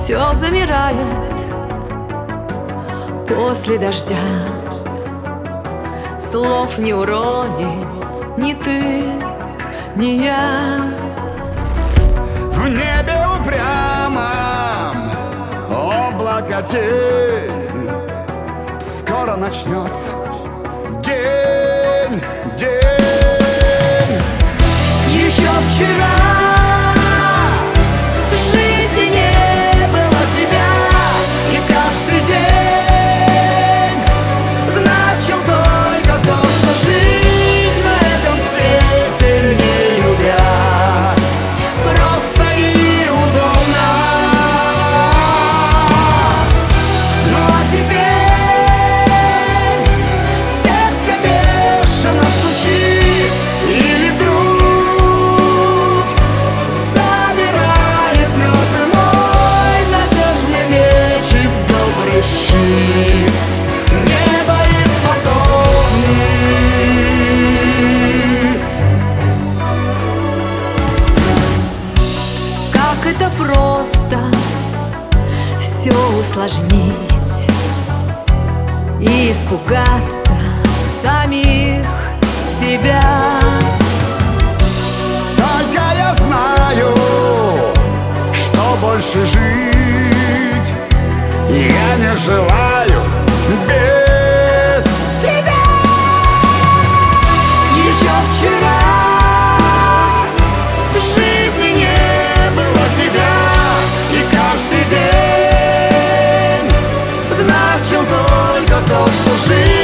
все замирает после дождя. Слов не уроним ни ты, ни я. В небе упрямом облако тень, скоро начнется день. Еще вчера в жизни не было тебя, и каждый день значил только то, что жить на этом свете не любя просто и удобно. Ну а теперь сердце бешено стучит, или вдруг забирает мертвый мой надежный меч и добрый щит, небоеспособный. Как это просто все усложнить и испугаться самих себя. Только я знаю, что больше жить я не желаю без тебя. Еще вчера в жизни не было тебя, и каждый день значил только то, что жить